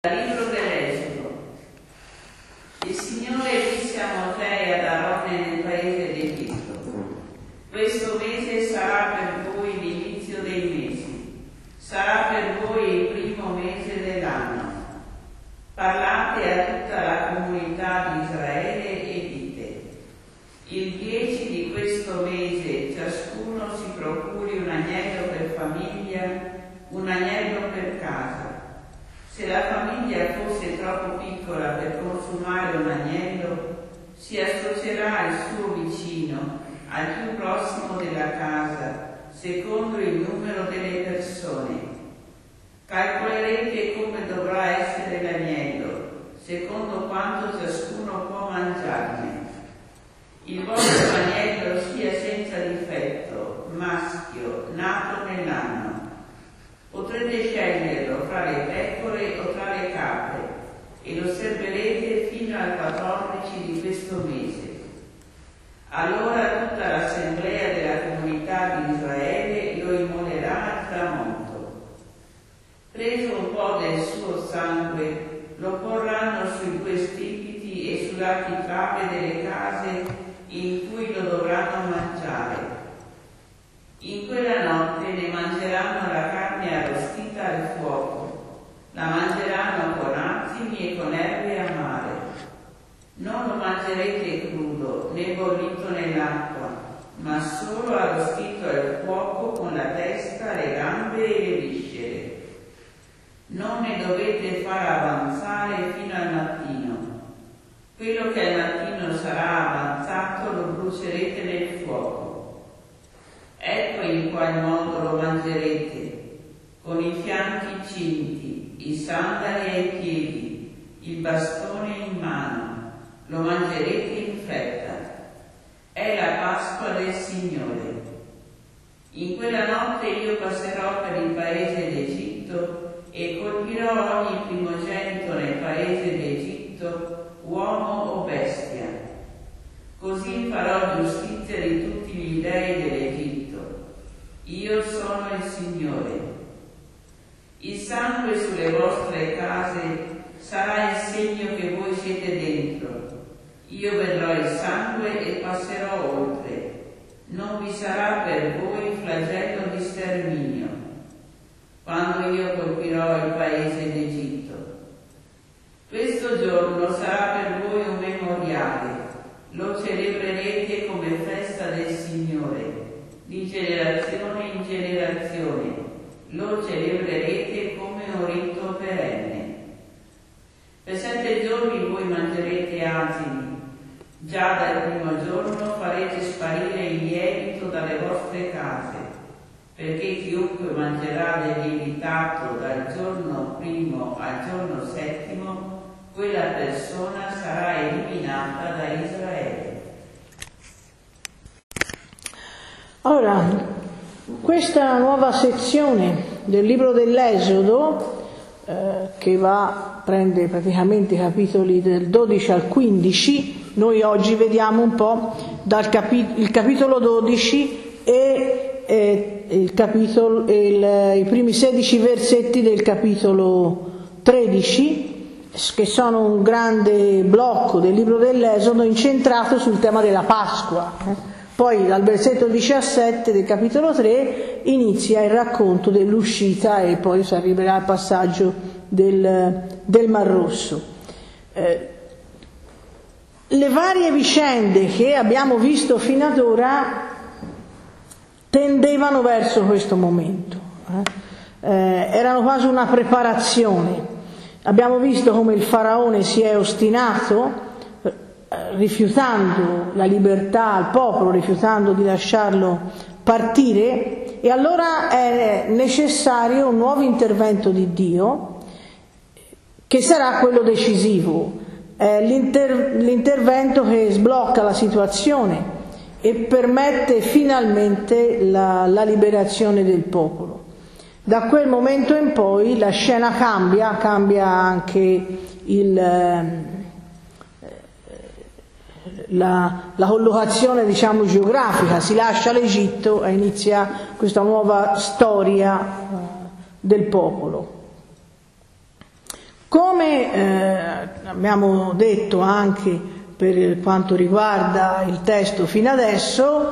Libro dell'Esodo. Il Signore disse a Mosè e ad Aarone nel paese d'Egitto: questo mese sarà per voi l'inizio dei mesi, sarà per voi il primo mese dell'anno. Parlate a tutta la comunità di Israele e dite: il 10 di questo mese ciascuno si procuri un agnello per famiglia, un agnello per casa. Se la famiglia fosse troppo piccola per consumare un agnello, si associerà il suo vicino, al più prossimo della casa, secondo il numero delle persone. Calcolerete come dovrà essere l'agnello, secondo quanto ciascuno può mangiarne. Il vostro agnello sia senza difetto, maschio, nato nell'anno. Potrete sceglierlo fra le pecore o tra le capre e lo osserverete fino al 14 di questo mese. Allora tutta l'assemblea della comunità di Israele lo immolerà al tramonto. Preso un po' del suo sangue, lo porranno sui due stipiti e sulle architravi delle case in cui lo dovranno mangiare. In quella notte ne mangeranno la carne arrostita al fuoco, la mangeranno con azimi e con erbe amare. Non lo mangerete crudo, né bollito nell'acqua, ma solo arrostito al fuoco con la testa, le gambe e le viscere. Non ne dovete far avanzare fino al mattino. Quello che al mattino sarà avanzato lo brucerete nel fuoco. Ecco in qual modo lo mangerete: con i fianchi cinti, i sandali ai piedi, il bastone in mano. Lo mangerete in fretta. È la Pasqua del Signore. In quella notte io passerò per il paese d'Egitto e colpirò ogni primogenito nel paese d'Egitto, uomo o bestia. Così farò giustizia di tutti gli dei dell'Egitto. Io sono il Signore. Il sangue sulle vostre case sarà il segno che voi siete dentro. Io vedrò il sangue e passerò oltre. Non vi sarà per voi flagello di sterminio, quando io colpirò il paese d'Egitto. Questo giorno sarà per voi un memoriale. Lo celebrerete come festa del Signore. Di generazione in generazione lo celebrerete come un rito perenne. Per 7 giorni voi mangerete asini. Già dal primo giorno farete sparire il lievito dalle vostre case, perché chiunque mangerà del lievitato dal giorno primo al giorno settimo, quella persona sarà eliminata da Israele. Ora, questa nuova sezione del libro dell'Esodo, che prende praticamente i capitoli del 12 al 15, noi oggi vediamo un po' il capitolo 12 e i primi 16 versetti del capitolo 13, che sono un grande blocco del libro dell'Esodo incentrato sul tema della Pasqua. Poi dal versetto 17 del capitolo 3 inizia il racconto dell'uscita e poi si arriverà al passaggio del Mar Rosso. Le varie vicende che abbiamo visto fino ad ora tendevano verso questo momento. Erano quasi una preparazione. Abbiamo visto come il faraone si è ostinato, rifiutando la libertà al popolo, rifiutando di lasciarlo partire, e allora è necessario un nuovo intervento di Dio che sarà quello decisivo, l'intervento che sblocca la situazione e permette finalmente la liberazione del popolo. Da quel momento in poi la scena cambia anche la collocazione, diciamo, geografica. Si lascia l'Egitto e inizia questa nuova storia del popolo. Come abbiamo detto anche per quanto riguarda il testo fino adesso,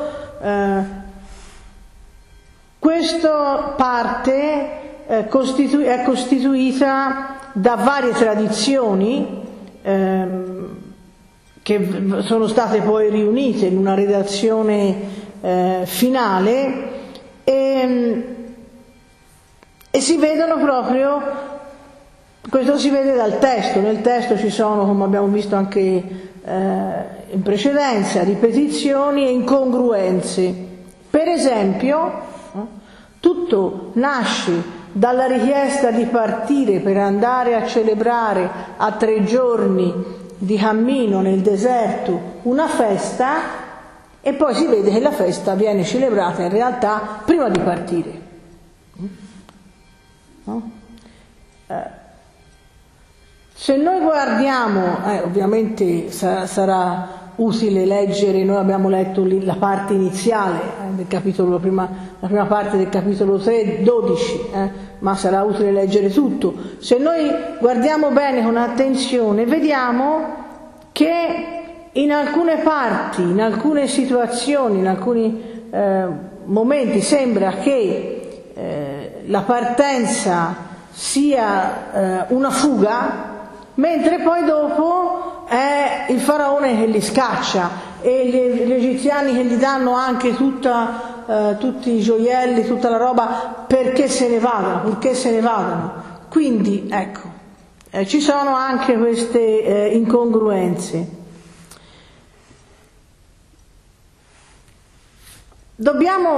questa parte è costituita da varie tradizioni che sono state poi riunite in una redazione finale e si vedono proprio, questo si vede dal testo. Nel testo ci sono, come abbiamo visto anche in precedenza, ripetizioni e incongruenze. Per esempio, tutto nasce dalla richiesta di partire per andare a celebrare a 3 giorni di cammino nel deserto una festa, e poi si vede che la festa viene celebrata in realtà prima di partire. No? Se noi guardiamo, ovviamente sarà utile leggere, noi abbiamo letto la parte iniziale del capitolo, la prima parte del capitolo 12, ma sarà utile leggere tutto. Se noi guardiamo bene con attenzione, vediamo che in alcune parti, in alcune situazioni, in alcuni momenti sembra che la partenza sia una fuga, mentre poi dopo è il faraone che li scaccia e gli egiziani che gli danno anche tutti i gioielli, tutta la roba perché se ne vadano. Quindi ecco, ci sono anche queste incongruenze. Dobbiamo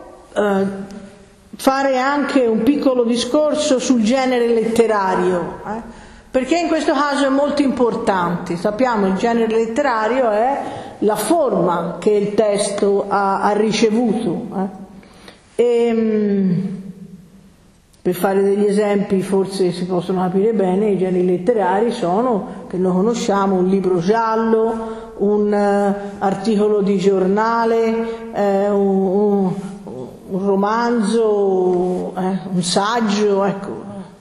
fare anche un piccolo discorso sul genere letterario, perché in questo caso è molto importante. Sappiamo, il genere letterario è la forma che il testo ha ricevuto. Per fare degli esempi forse si possono capire bene, i generi letterari sono, che noi conosciamo, un libro giallo, un articolo di giornale, un romanzo, un saggio, ecco.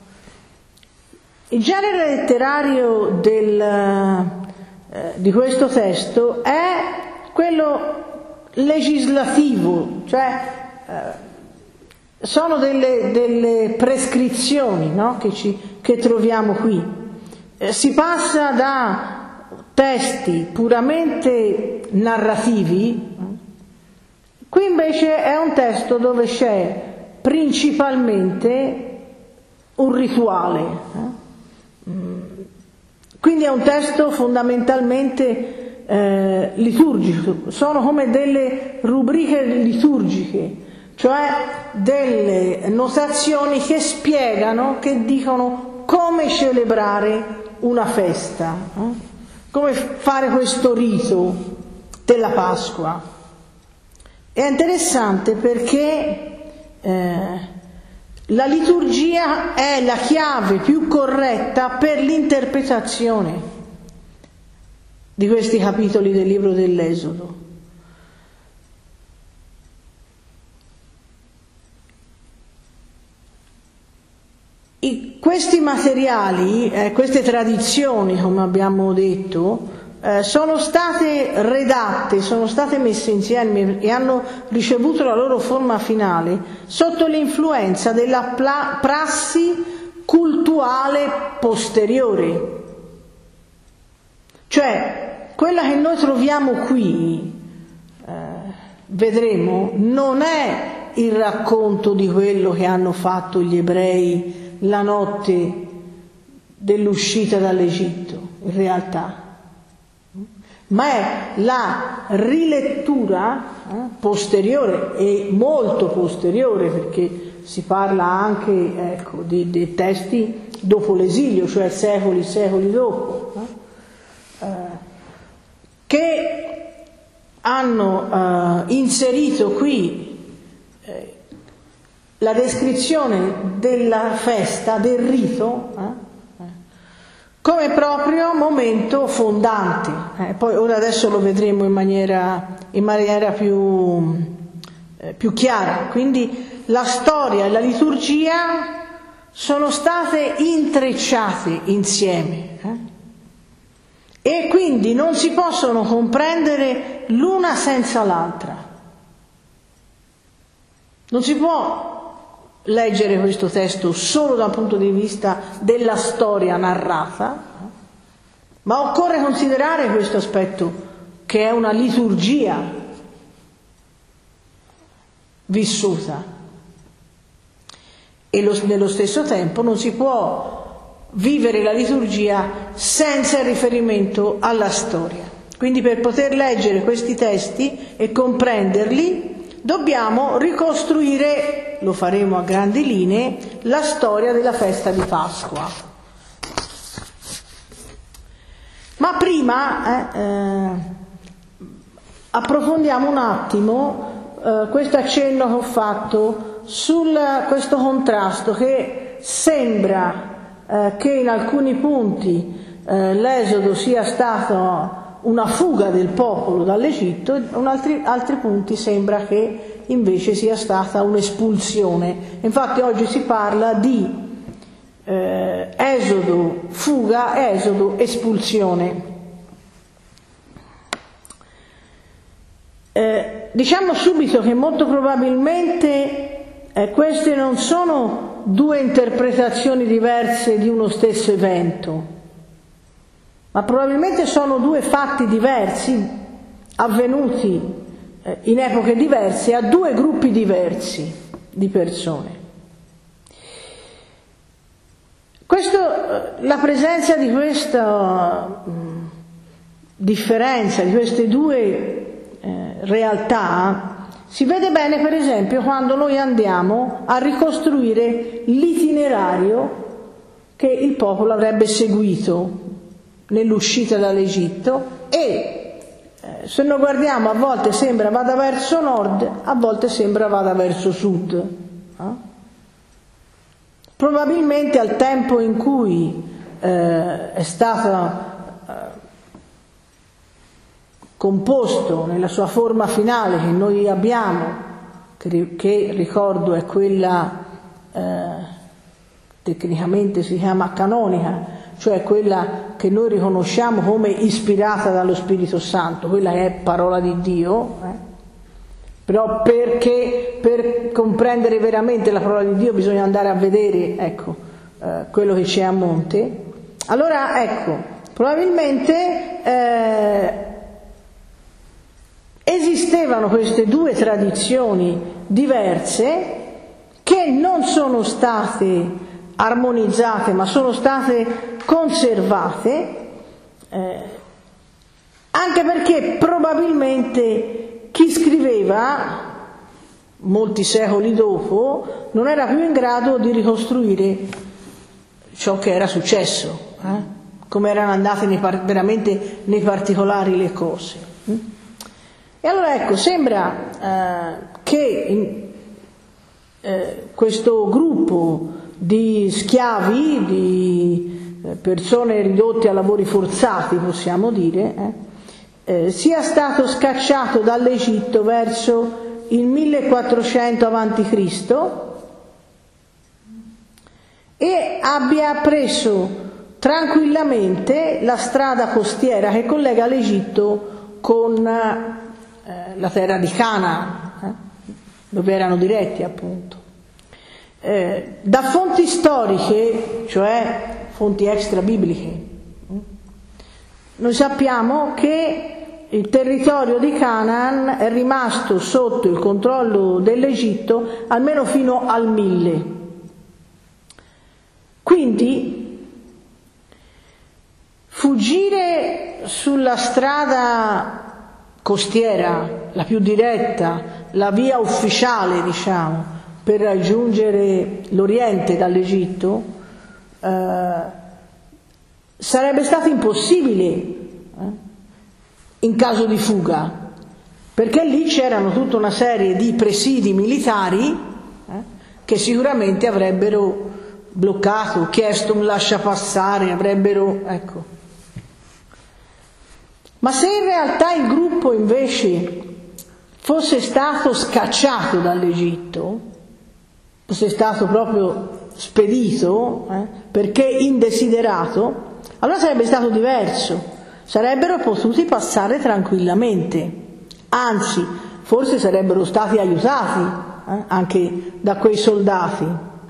Il genere letterario di questo testo è quello legislativo, cioè sono delle prescrizioni, no? che troviamo qui. Si passa da testi puramente narrativi, qui invece è un testo dove c'è principalmente un rituale. Quindi è un testo fondamentalmente liturgico, sono come delle rubriche liturgiche, cioè delle notazioni che spiegano, che dicono come celebrare una festa, come fare questo rito della Pasqua. È interessante perché la liturgia è la chiave più corretta per l'interpretazione di questi capitoli del libro dell'Esodo. Questi materiali, queste tradizioni, come abbiamo detto, sono state redatte, sono state messe insieme e hanno ricevuto la loro forma finale sotto l'influenza della prassi cultuale posteriore. Cioè, quella che noi troviamo qui, vedremo, non è il racconto di quello che hanno fatto gli ebrei la notte dell'uscita dall'Egitto, in realtà, ma è la rilettura posteriore e molto posteriore, perché si parla anche di testi dopo l'esilio, cioè secoli dopo, che hanno inserito qui la descrizione della festa, del rito, come proprio momento fondante. Poi ora adesso lo vedremo in maniera più chiara. Quindi la storia e la liturgia sono state intrecciate insieme e quindi non si possono comprendere l'una senza l'altra. Non si può leggere questo testo solo dal punto di vista della storia narrata, ma occorre considerare questo aspetto che è una liturgia vissuta e nello stesso tempo non si può vivere la liturgia senza il riferimento alla storia. Quindi per poter leggere questi testi e comprenderli dobbiamo ricostruire, lo faremo a grandi linee, la storia della festa di Pasqua. Ma prima approfondiamo un attimo questo accenno che ho fatto su questo contrasto che sembra che in alcuni punti l'Esodo sia stato una fuga del popolo dall'Egitto, in altri punti sembra che invece sia stata un'espulsione. Infatti oggi si parla di Esodo fuga, Esodo espulsione. Diciamo subito che molto probabilmente queste non sono due interpretazioni diverse di uno stesso evento, ma probabilmente sono due fatti diversi avvenuti in epoche diverse a due gruppi diversi di persone. La presenza di questa differenza, di queste due realtà, si vede bene per esempio quando noi andiamo a ricostruire l'itinerario che il popolo avrebbe seguito nell'uscita dall'Egitto e se noi guardiamo a volte sembra vada verso nord, a volte sembra vada verso sud. Probabilmente al tempo in cui è stato composto nella sua forma finale che noi abbiamo, che ricordo è quella tecnicamente si chiama canonica, cioè quella che noi riconosciamo come ispirata dallo Spirito Santo, quella che è parola di Dio, però perché per comprendere veramente la parola di Dio bisogna andare a vedere quello che c'è a monte. Allora probabilmente esistevano queste due tradizioni diverse che non sono state armonizzate ma sono state conservate, anche perché probabilmente chi scriveva molti secoli dopo non era più in grado di ricostruire ciò che era successo, come erano andate veramente nei particolari le cose. E allora sembra che questo gruppo di schiavi, di persone ridotte a lavori forzati, possiamo dire, sia stato scacciato dall'Egitto verso il 1400 a.C. e abbia preso tranquillamente la strada costiera che collega l'Egitto con la terra di Canaan, dove erano diretti appunto. Da fonti storiche, cioè fonti extra bibliche, noi sappiamo che il territorio di Canaan è rimasto sotto il controllo dell'Egitto almeno fino al 1000. Quindi fuggire sulla strada costiera, la più diretta, la via ufficiale, diciamo, per raggiungere l'Oriente dall'Egitto, sarebbe stato impossibile in caso di fuga, perché lì c'erano tutta una serie di presidi militari che sicuramente avrebbero bloccato, chiesto un lasciapassare, avrebbero, Ma se in realtà il gruppo invece fosse stato scacciato dall'Egitto, fosse stato proprio spedito, perché indesiderato, allora sarebbe stato diverso, sarebbero potuti passare tranquillamente, anzi forse sarebbero stati aiutati anche da quei soldati.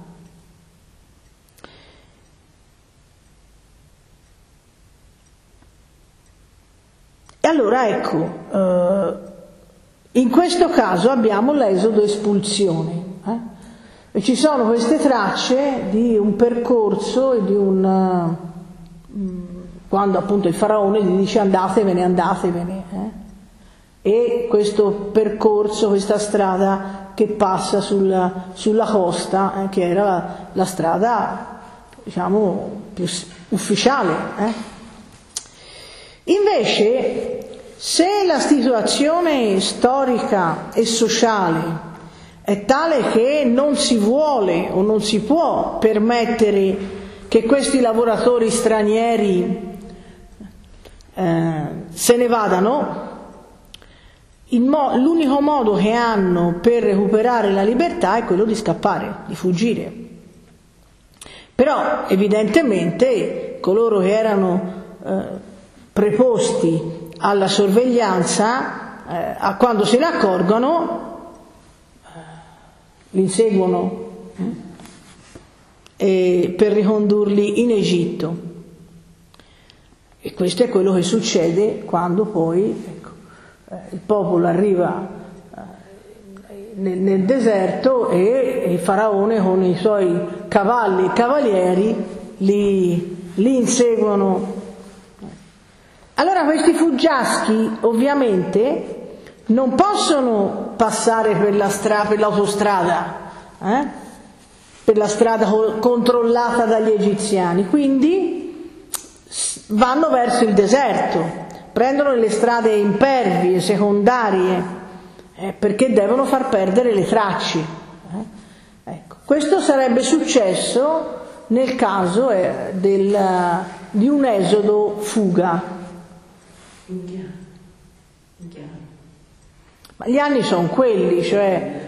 E allora ecco, in questo caso abbiamo l'esodo espulsione, e ci sono queste tracce di un percorso e di quando appunto il faraone gli dice andatevene, e questo percorso, questa strada che passa sulla costa, che era la strada, diciamo, più ufficiale. Invece, se la situazione storica e sociale è tale che non si vuole o non si può permettere che questi lavoratori stranieri se ne vadano, l'unico modo che hanno per recuperare la libertà è quello di scappare, di fuggire. Però evidentemente coloro che erano preposti alla sorveglianza, a quando se ne accorgono, li inseguono per ricondurli in Egitto. E questo è quello che succede quando poi il popolo arriva nel deserto e il faraone con i suoi cavalli e cavalieri li inseguono. Allora questi fuggiaschi ovviamente non possono passare per l'autostrada, per la strada controllata dagli egiziani, quindi vanno verso il deserto, prendono le strade impervie, secondarie, perché devono far perdere le tracce. Ecco. Questo sarebbe successo nel caso di un esodo fuga. Ma gli anni sono quelli, cioè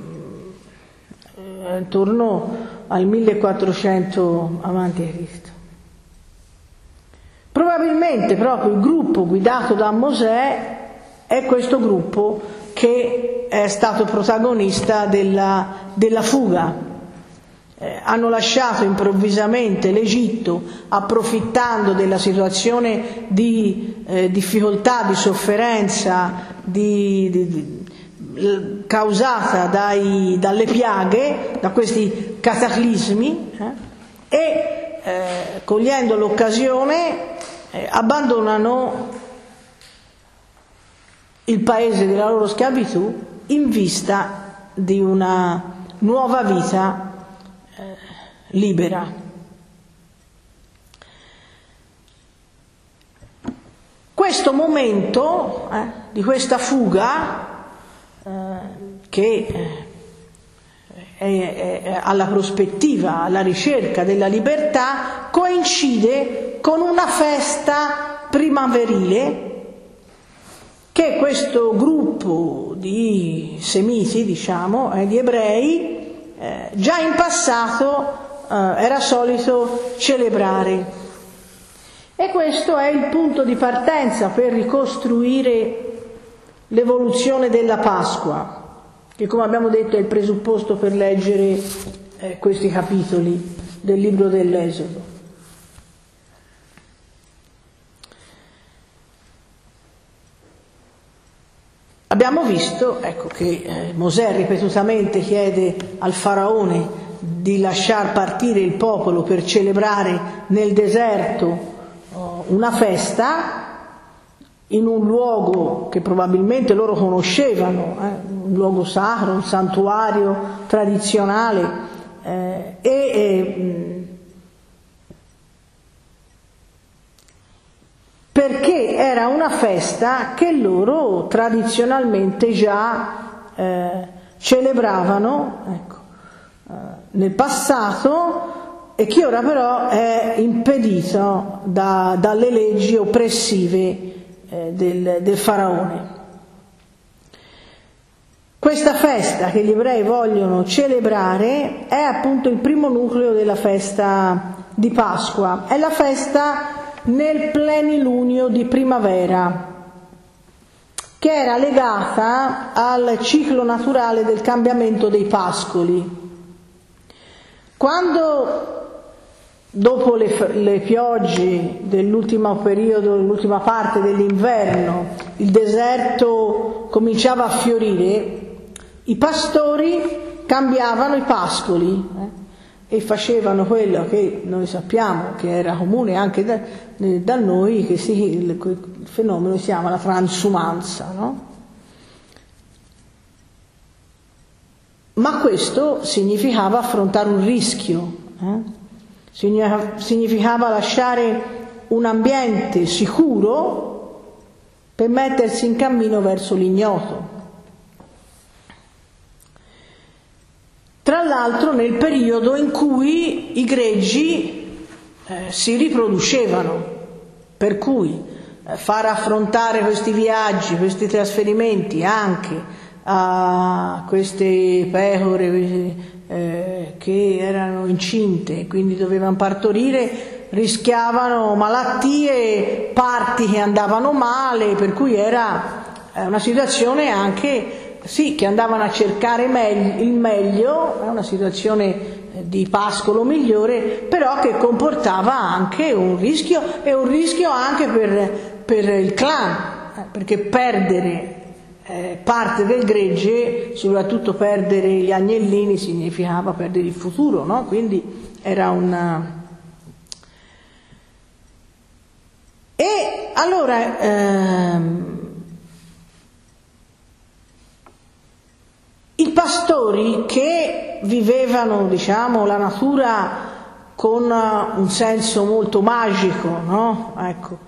intorno al 1400 avanti Cristo. Probabilmente proprio il gruppo guidato da Mosè è questo gruppo che è stato protagonista della fuga. Hanno lasciato improvvisamente l'Egitto, approfittando della situazione di difficoltà, di sofferenza causata dalle piaghe, da questi cataclismi, e cogliendo l'occasione abbandonano il paese della loro schiavitù in vista di una nuova vita libera. Questo momento di questa fuga che è alla prospettiva, alla ricerca della libertà, coincide con una festa primaverile che questo gruppo di semiti, diciamo, di ebrei, già in passato era solito celebrare. E questo è il punto di partenza per ricostruire l'evoluzione della Pasqua, che, come abbiamo detto, è il presupposto per leggere questi capitoli del libro dell'Esodo. Abbiamo visto, ecco, che Mosè ripetutamente chiede al faraone di lasciar partire il popolo per celebrare nel deserto una festa in un luogo che probabilmente loro conoscevano, un luogo sacro, un santuario tradizionale, perché era una festa che loro tradizionalmente già celebravano, ecco, nel passato, e che ora però è impedito dalle leggi oppressive del faraone. questa festa che gli ebrei vogliono celebrare è appunto il primo nucleo della festa di Pasqua, è la festa nel plenilunio di primavera, che era legata al ciclo naturale del cambiamento dei pascoli. Quando dopo le piogge dell'ultimo periodo, l'ultima parte dell'inverno, il deserto cominciava a fiorire, i pastori cambiavano i pascoli e facevano quello che noi sappiamo che era comune anche da noi, che il fenomeno si chiama la transumanza, no? Ma questo significava affrontare un rischio, significava lasciare un ambiente sicuro per mettersi in cammino verso l'ignoto. Tra l'altro nel periodo in cui i greggi si riproducevano, per cui far affrontare questi viaggi, questi trasferimenti anche a queste pecore che erano incinte, quindi dovevano partorire, rischiavano malattie, parti che andavano male, per cui era una situazione anche che andavano a cercare il meglio, una situazione di pascolo migliore, però che comportava anche un rischio, e un rischio anche per il clan, perché perdere parte del gregge, soprattutto perdere gli agnellini, significava perdere il futuro, no? Quindi era E allora i pastori che vivevano, diciamo, la natura con un senso molto magico, no? Ecco,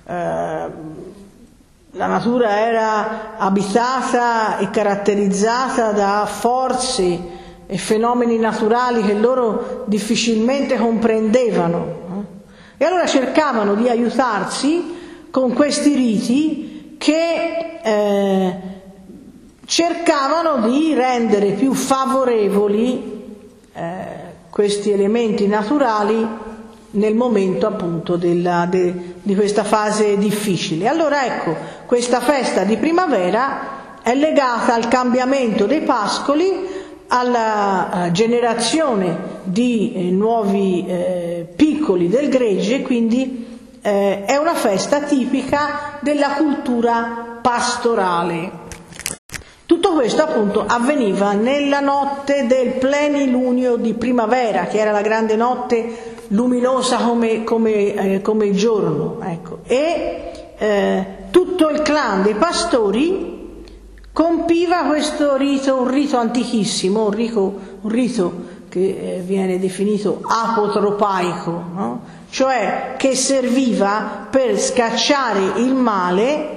la natura era abitata e caratterizzata da forze e fenomeni naturali che loro difficilmente comprendevano, e allora cercavano di aiutarsi con questi riti che cercavano di rendere più favorevoli questi elementi naturali nel momento appunto di questa fase difficile. Allora ecco, questa festa di primavera è legata al cambiamento dei pascoli, alla generazione di nuovi piccoli del gregge, quindi è una festa tipica della cultura pastorale. Tutto questo appunto avveniva nella notte del plenilunio di primavera, che era la grande notte luminosa come il giorno, ecco. E tutto il clan dei pastori compiva questo rito, un rito antichissimo, un rito che viene definito apotropaico, no? Cioè che serviva per scacciare il male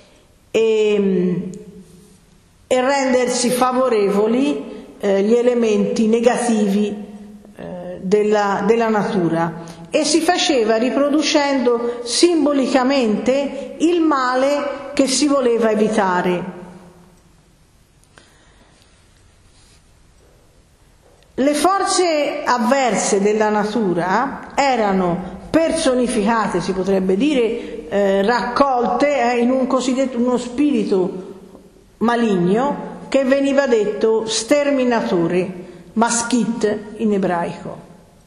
e rendersi favorevoli gli elementi negativi della natura, e si faceva riproducendo simbolicamente il male che si voleva evitare. Le forze avverse della natura erano personificate, si potrebbe dire, raccolte in uno spirito maligno che veniva detto sterminatore, maschit in ebraico.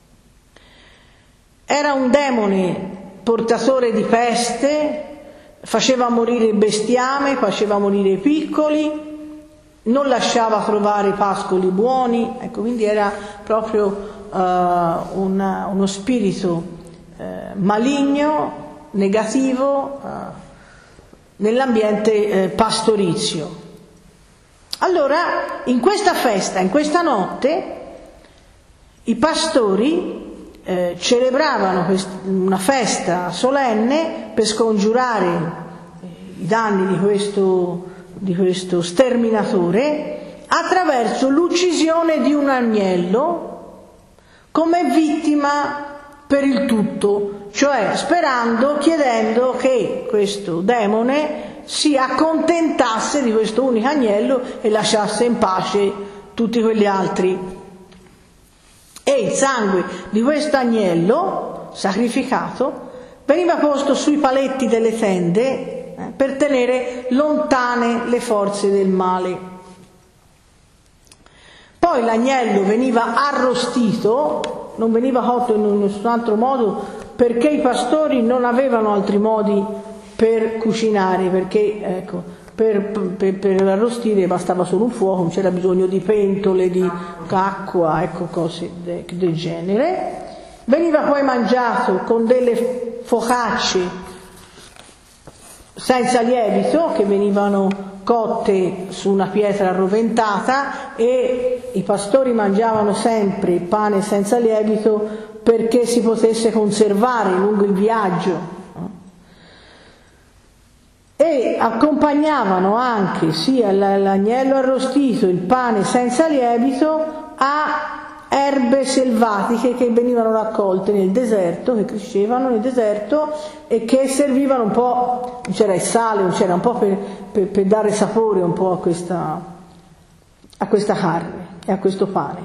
Era un demone portatore di peste, faceva morire il bestiame, faceva morire i piccoli, non lasciava trovare pascoli buoni, ecco, quindi era proprio uno spirito maligno, negativo nell'ambiente pastorizio. Allora, in questa festa, in questa notte, i pastori celebravano una festa solenne per scongiurare i danni di questo sterminatore attraverso l'uccisione di un agnello come vittima per il tutto, cioè chiedendo che questo demone si accontentasse di questo unico agnello e lasciasse in pace tutti quegli altri. E il sangue di questo agnello sacrificato veniva posto sui paletti delle tende per tenere lontane le forze del male. Poi l'agnello veniva arrostito, non veniva cotto in nessun altro modo, perché i pastori non avevano altri modi per cucinare, perché ecco, per arrostire bastava solo un fuoco, non c'era bisogno di pentole, di acqua, ecco, cose del genere. Veniva poi mangiato con delle focacce senza lievito che venivano cotte su una pietra arroventata, e i pastori mangiavano sempre il pane senza lievito perché si potesse conservare lungo il viaggio. E accompagnavano anche sia l'agnello arrostito, il pane senza lievito, a erbe selvatiche che venivano raccolte nel deserto, che crescevano nel deserto e che servivano un po', c'era il sale, c'era un po' per dare sapore un po' a questa carne e a questo pane.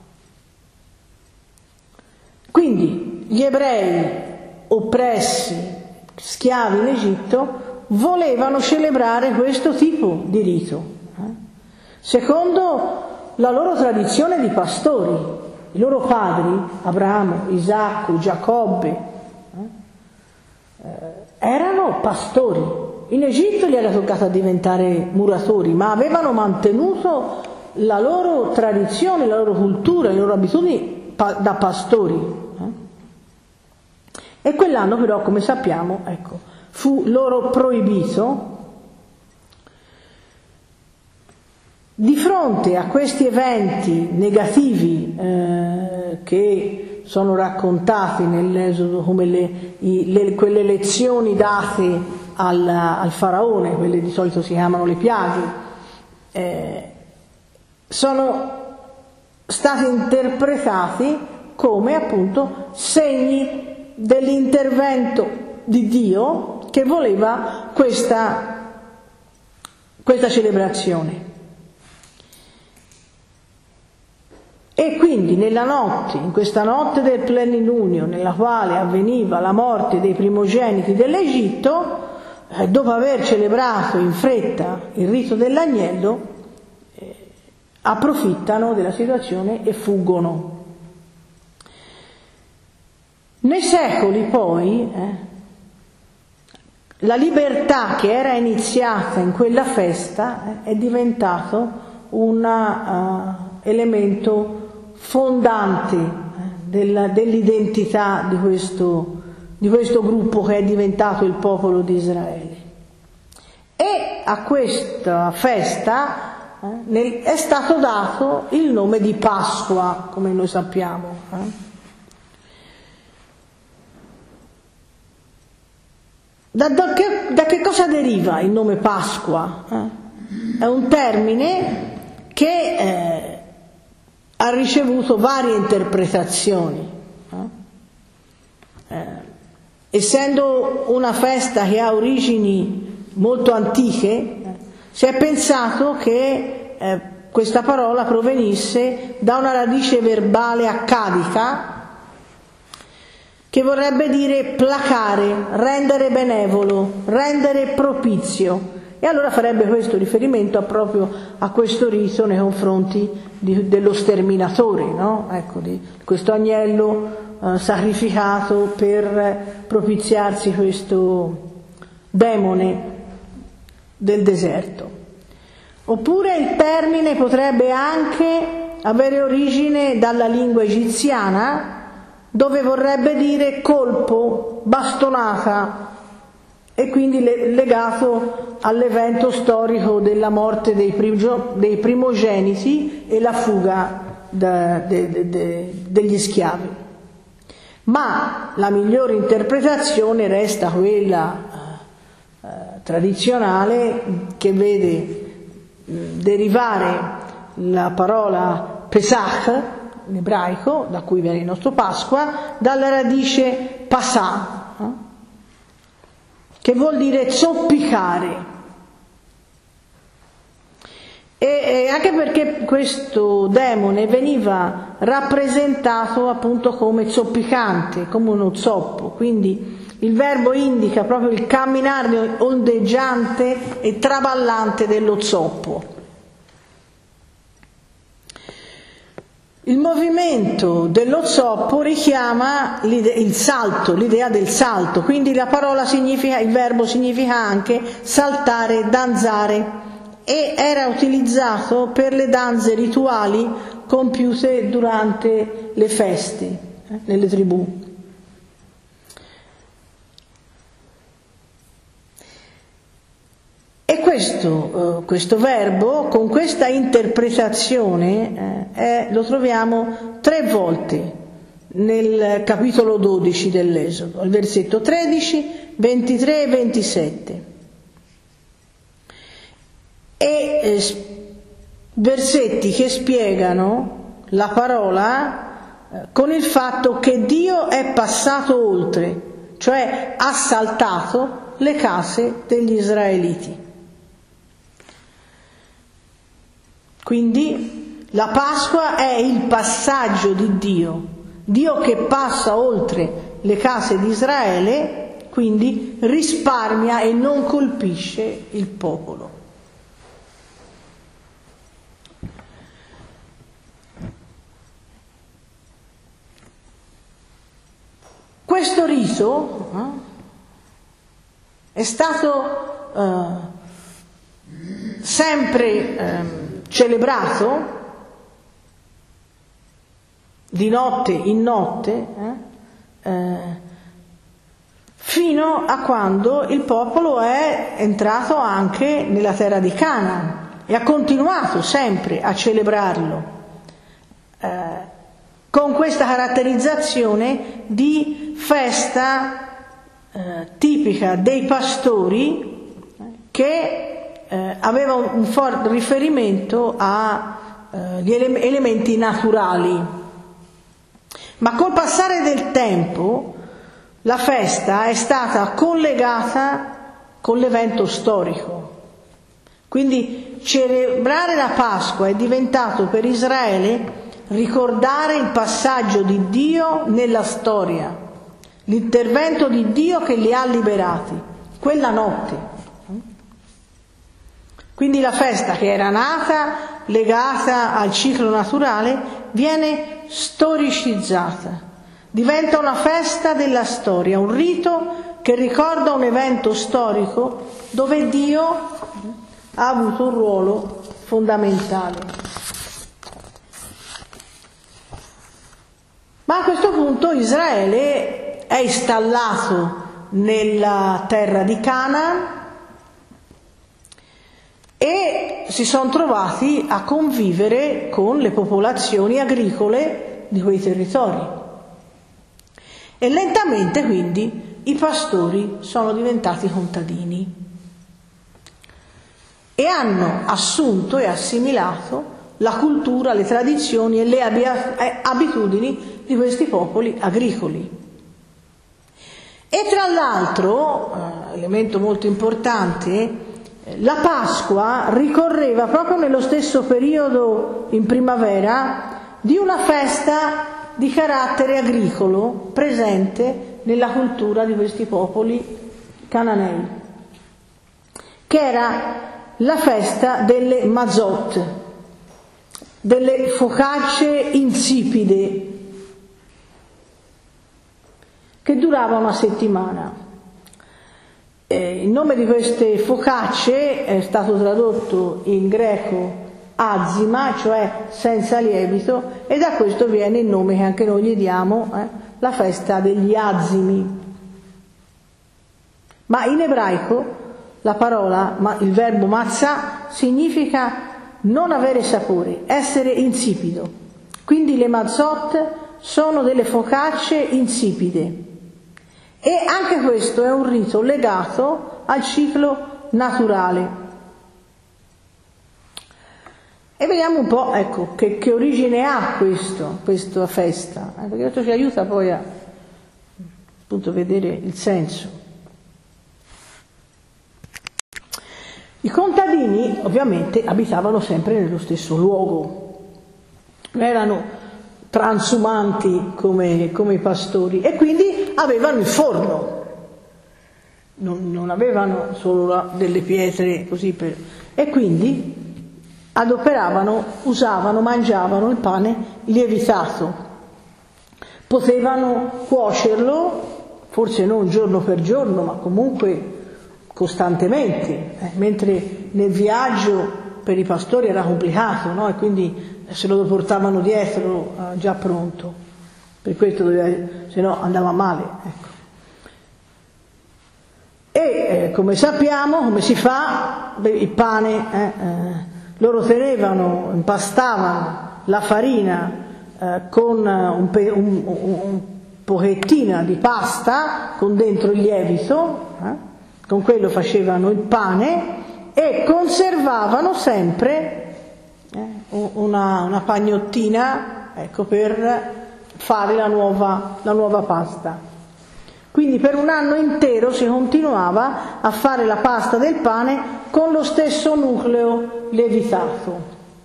Quindi gli ebrei oppressi, schiavi in Egitto, volevano celebrare questo tipo di rito, secondo la loro tradizione di pastori. I loro padri, Abramo, Isacco, Giacobbe, erano pastori. In Egitto gli era toccato a diventare muratori, ma avevano mantenuto la loro tradizione, la loro cultura, le loro abitudini da pastori. E quell'anno però, come sappiamo, ecco, fu loro proibito. Di fronte a questi eventi negativi che sono raccontati nell'Esodo come quelle lezioni date al faraone, quelle di solito si chiamano le piaghe, sono stati interpretati come appunto segni dell'intervento di Dio che voleva questa celebrazione. E quindi in questa notte del plenilunio, nella quale avveniva la morte dei primogeniti dell'Egitto, dopo aver celebrato in fretta il rito dell'agnello, approfittano della situazione e fuggono. Nei secoli poi la libertà che era iniziata in quella festa è diventato un elemento fondante dell'identità di questo gruppo che è diventato il popolo di Israele. E a questa festa è stato dato il nome di Pasqua, come noi sappiamo. Da che cosa deriva il nome Pasqua? È un termine che ha ricevuto varie interpretazioni. Essendo una festa che ha origini molto antiche, si è pensato che questa parola provenisse da una radice verbale accadica che vorrebbe dire placare, rendere benevolo, rendere propizio. E allora farebbe questo riferimento proprio a questo rito nei confronti dello sterminatore, no? Ecco, di questo agnello sacrificato per propiziarsi questo demone del deserto. Oppure il termine potrebbe anche avere origine dalla lingua egiziana, dove vorrebbe dire colpo, bastonata, e quindi legato all'evento storico della morte dei primogeniti e la fuga degli schiavi. Ma la migliore interpretazione resta quella tradizionale, che vede derivare la parola Pesach in ebraico, da cui viene il nostro Pasqua, dalla radice pasà, che vuol dire zoppicare, e anche perché questo demone veniva rappresentato appunto come zoppicante, come uno zoppo, quindi il verbo indica proprio il camminare ondeggiante e traballante dello zoppo. Il movimento dello zoppo richiama il salto, l'idea del salto, quindi la parola significa, il verbo significa anche saltare, danzare, e era utilizzato per le danze rituali compiute durante le feste nelle tribù. E questo verbo, con questa interpretazione, lo troviamo 3 volte nel capitolo 12 dell'Esodo, al versetto 13, 23 e 27. Versetti che spiegano la parola con il fatto che Dio è passato oltre, cioè ha saltato le case degli israeliti. Quindi la Pasqua è il passaggio di Dio che passa oltre le case di Israele, quindi risparmia e non colpisce il popolo. Questo rito è stato sempre celebrato di notte in notte fino a quando il popolo è entrato anche nella terra di Canaan e ha continuato sempre a celebrarlo con questa caratterizzazione di festa tipica dei pastori che aveva un forte riferimento agli elementi naturali. Ma col passare del tempo la festa è stata collegata con l'evento storico. Quindi celebrare la Pasqua è diventato per Israele ricordare il passaggio di Dio nella storia, l'intervento di Dio che li ha liberati, quella notte. Quindi la festa che era nata, legata al ciclo naturale, viene storicizzata, diventa una festa della storia, un rito che ricorda un evento storico dove Dio ha avuto un ruolo fondamentale. Ma a questo punto Israele è installato nella terra di Canaan e si sono trovati a convivere con le popolazioni agricole di quei territori. E lentamente quindi i pastori sono diventati contadini e hanno assunto e assimilato la cultura, le tradizioni e le abitudini di questi popoli agricoli. E tra l'altro, elemento molto importante, la Pasqua ricorreva proprio nello stesso periodo in primavera di una festa di carattere agricolo presente nella cultura di questi popoli cananei, che era la festa delle Mazot, delle focacce insipide, che durava una settimana. Il nome di queste focacce è stato tradotto in greco azima, cioè senza lievito, e da questo viene il nome che anche noi gli diamo, la festa degli azimi. Ma in ebraico la parola, il verbo matzah, significa non avere sapore, essere insipido. Quindi le mazzot sono delle focacce insipide. E anche questo è un rito legato al ciclo naturale. E vediamo un po', ecco, che origine ha questa festa, perché questo ci aiuta poi a appunto vedere il senso. I contadini ovviamente abitavano sempre nello stesso luogo, non erano transumanti come i pastori, e quindi avevano il forno, non avevano solo delle pietre così e quindi adoperavano, usavano, mangiavano il pane lievitato. Potevano cuocerlo, forse non giorno per giorno, ma comunque costantemente, mentre nel viaggio per i pastori era complicato, no? E quindi se lo portavano dietro già pronto, per questo se no andava male, ecco. E come sappiamo, come si fa? Il pane, loro tenevano, impastavano la farina con un pochettina di pasta con dentro il lievito, con quello facevano il pane e conservavano sempre una pagnottina, ecco, per fare la nuova pasta. Quindi per un anno intero si continuava a fare la pasta del pane con lo stesso nucleo lievitato.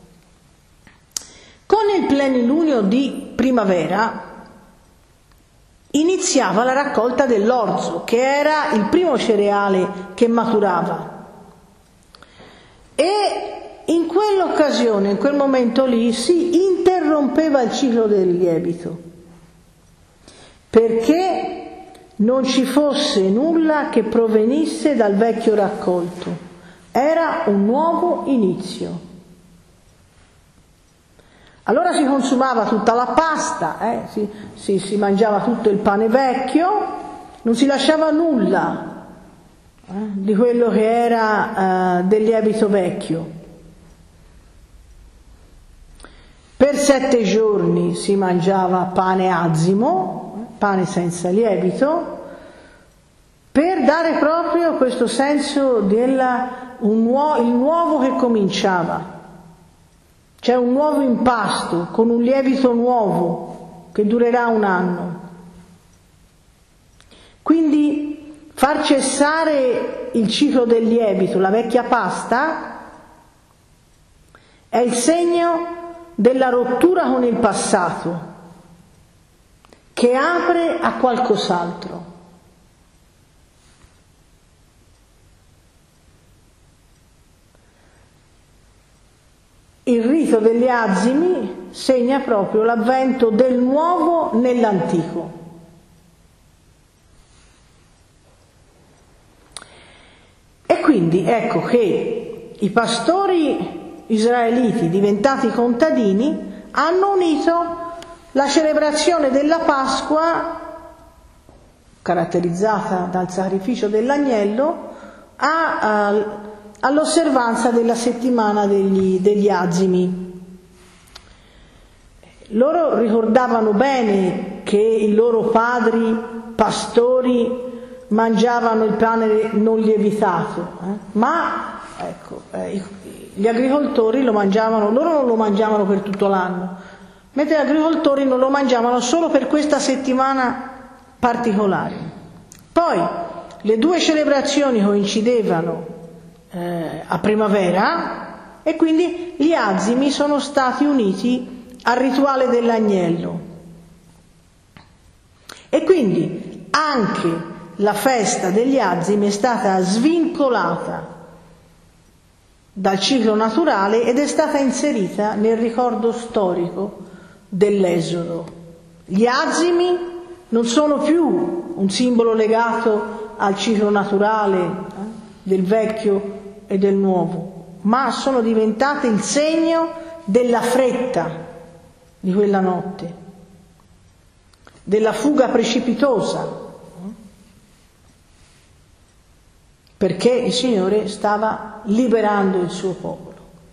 Con il plenilunio di primavera iniziava la raccolta dell'orzo, che era il primo cereale che maturava. E in quell'occasione, in quel momento lì, si interrompeva il ciclo del lievito, perché non ci fosse nulla che provenisse dal vecchio raccolto. Era un nuovo inizio. Allora si consumava tutta la pasta, si mangiava tutto il pane vecchio, non si lasciava nulla di quello che era del lievito vecchio. Per 7 giorni si mangiava pane azimo, pane senza lievito, per dare proprio questo senso il nuovo che cominciava. C'è un nuovo impasto con un lievito nuovo che durerà un anno. Quindi far cessare il ciclo del lievito, la vecchia pasta, è il segno della rottura con il passato, che apre a qualcos'altro. Il rito degli azimi segna proprio l'avvento del nuovo nell'antico. E quindi ecco che i pastori israeliti diventati contadini hanno unito la celebrazione della Pasqua, caratterizzata dal sacrificio dell'agnello, all'osservanza della settimana degli azimi. Loro ricordavano bene che i loro padri pastori mangiavano il pane non lievitato, ma ecco, gli agricoltori lo mangiavano, loro non lo mangiavano per tutto l'anno, mentre gli agricoltori non lo mangiavano solo per questa settimana particolare. Poi le due celebrazioni coincidevano a primavera e quindi gli azimi sono stati uniti al rituale dell'agnello, e quindi anche la festa degli azimi è stata svincolata dal ciclo naturale ed è stata inserita nel ricordo storico dell'Esodo. Gli azimi non sono più un simbolo legato al ciclo naturale del vecchio e del nuovo, ma sono diventate il segno della fretta di quella notte, della fuga precipitosa, perché il Signore stava liberando il suo popolo.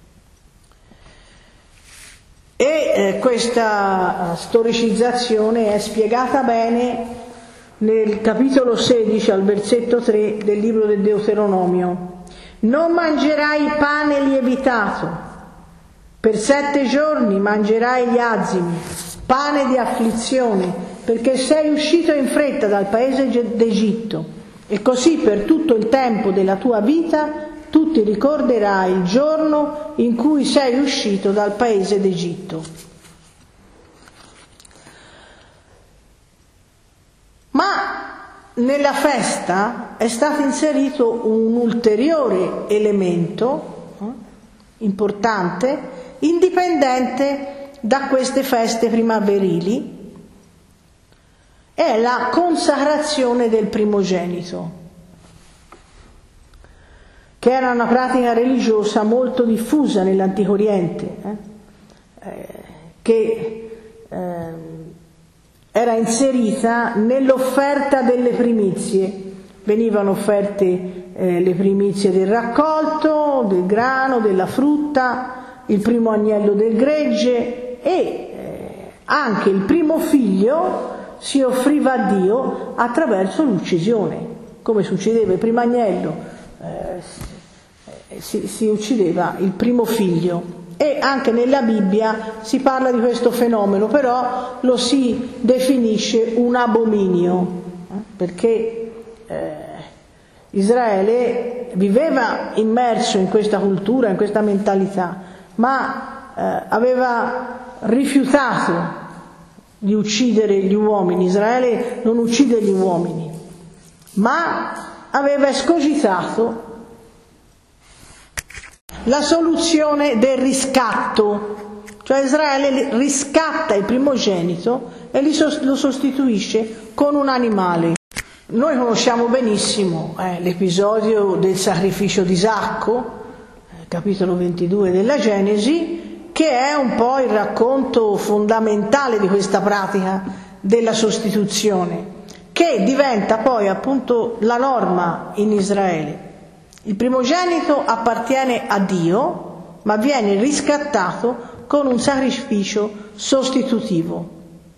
E questa storicizzazione è spiegata bene nel capitolo 16 al versetto 3 del libro del Deuteronomio. Non mangerai pane lievitato, per 7 giorni mangerai gli azimi, pane di afflizione, perché sei uscito in fretta dal paese d'Egitto, e così per tutto il tempo della tua vita tu ti ricorderai il giorno in cui sei uscito dal paese d'Egitto. Ma nella festa è stato inserito un ulteriore elemento importante, indipendente da queste feste primaverili, è la consacrazione del primogenito, che era una pratica religiosa molto diffusa nell'Antico Oriente, che era inserita nell'offerta delle primizie. Venivano offerte le primizie del raccolto, del grano, della frutta, il primo agnello del gregge e anche il primo figlio si offriva a Dio attraverso l'uccisione. Come succedeva il primo agnello, si uccideva il primo figlio. E anche nella Bibbia si parla di questo fenomeno, però lo si definisce un abominio, perché Israele viveva immerso in questa cultura, in questa mentalità, ma aveva rifiutato di uccidere gli uomini. Israele non uccide gli uomini, ma aveva escogitato la soluzione del riscatto, cioè Israele riscatta il primogenito e lo sostituisce con un animale. Noi conosciamo benissimo l'episodio del sacrificio di Isacco, capitolo 22 della Genesi, che è un po' il racconto fondamentale di questa pratica della sostituzione, che diventa poi appunto la norma in Israele. Il primogenito appartiene a Dio, ma viene riscattato con un sacrificio sostitutivo.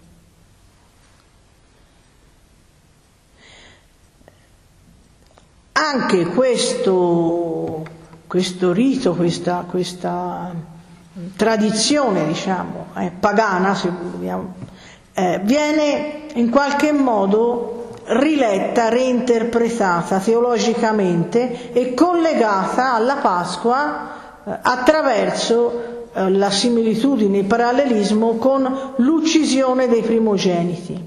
Anche questo rito, questa tradizione, diciamo, pagana, se vogliamo, viene in qualche modo riletta, reinterpretata teologicamente e collegata alla Pasqua attraverso la similitudine, il parallelismo con l'uccisione dei primogeniti.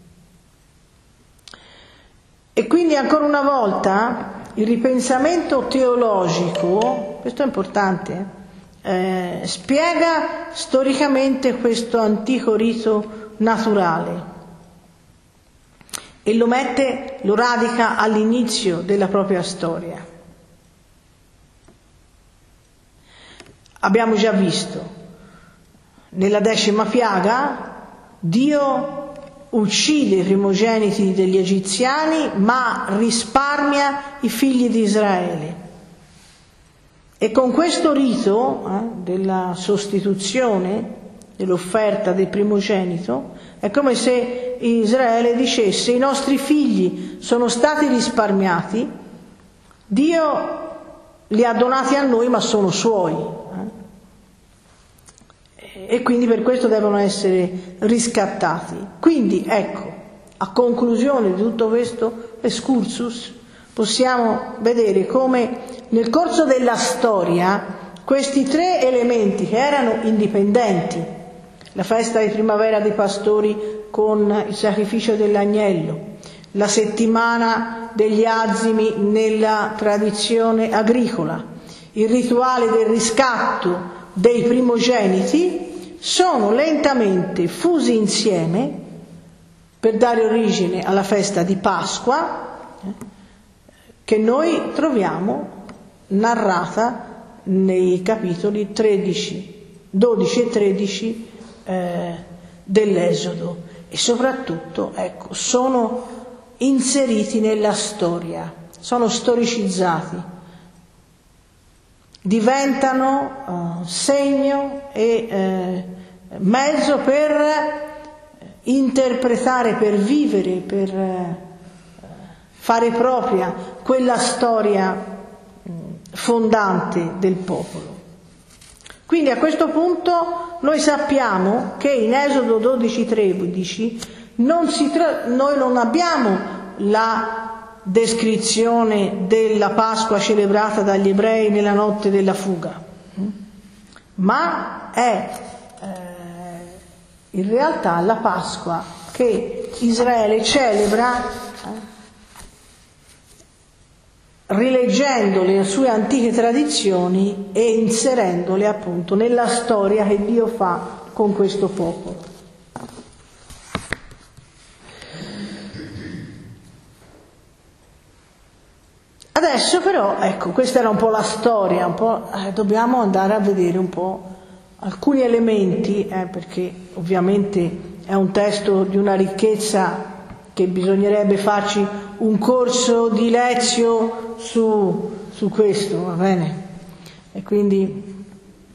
E quindi ancora una volta il ripensamento teologico, questo è importante, spiega storicamente questo antico rito naturale e lo radica all'inizio della propria storia. Abbiamo già visto, nella 10ª piaga, Dio uccide i primogeniti degli egiziani, ma risparmia i figli di Israele. E con questo rito della sostituzione, dell'offerta del primogenito, è come se Israele dicesse: i nostri figli sono stati risparmiati, Dio li ha donati a noi, ma sono suoi. E quindi per questo devono essere riscattati. Quindi ecco, a conclusione di tutto questo excursus, possiamo vedere come nel corso della storia questi tre elementi che erano indipendenti, la festa di primavera dei pastori con il sacrificio dell'agnello, la settimana degli azimi nella tradizione agricola, il rituale del riscatto dei primogeniti, sono lentamente fusi insieme per dare origine alla festa di Pasqua, che noi troviamo narrata nei capitoli 12 e 13 dell'Esodo, e soprattutto, ecco, sono inseriti nella storia, sono storicizzati, diventano segno e mezzo per interpretare, per vivere, per fare propria quella storia fondante del popolo. Quindi a questo punto noi sappiamo che in Esodo 12:13 noi non abbiamo la descrizione della Pasqua celebrata dagli ebrei nella notte della fuga, ma è in realtà la Pasqua che Israele celebra rileggendo le sue antiche tradizioni e inserendole appunto nella storia che Dio fa con questo popolo. Adesso però, ecco, questa era un po' la storia, dobbiamo andare a vedere un po' alcuni elementi, perché ovviamente è un testo di una ricchezza che bisognerebbe farci un corso di lezio su questo, va bene? E quindi,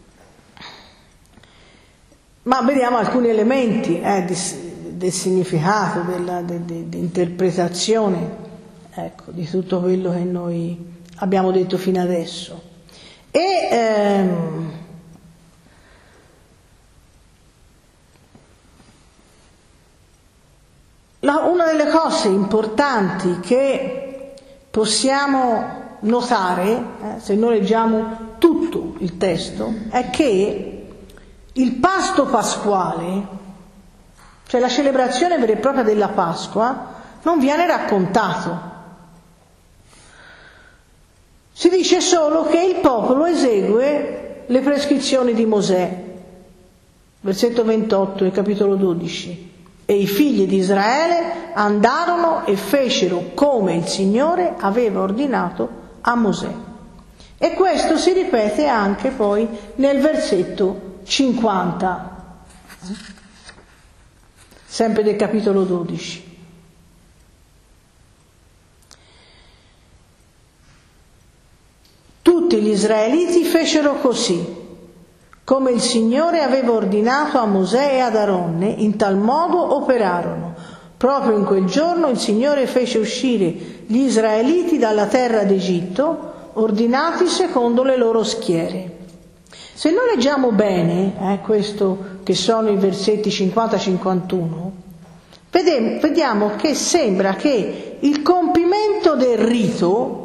ma vediamo alcuni elementi del significato, di interpretazione, ecco, di tutto quello che noi abbiamo detto fino adesso. Una delle cose importanti che possiamo notare, se noi leggiamo tutto il testo, è che il pasto pasquale, cioè la celebrazione vera e propria della Pasqua, non viene raccontato. Si dice solo che il popolo esegue le prescrizioni di Mosè, versetto 28 del capitolo 12. E i figli di Israele andarono e fecero come il Signore aveva ordinato a Mosè. E questo si ripete anche poi nel versetto 50, sempre del capitolo 12. Tutti gli israeliti fecero così, come il Signore aveva ordinato a Mosè e ad Aronne, in tal modo operarono. Proprio in quel giorno il Signore fece uscire gli israeliti dalla terra d'Egitto, ordinati secondo le loro schiere. Se noi leggiamo bene, questo che sono i versetti 50-51, vediamo che sembra che il compimento del rito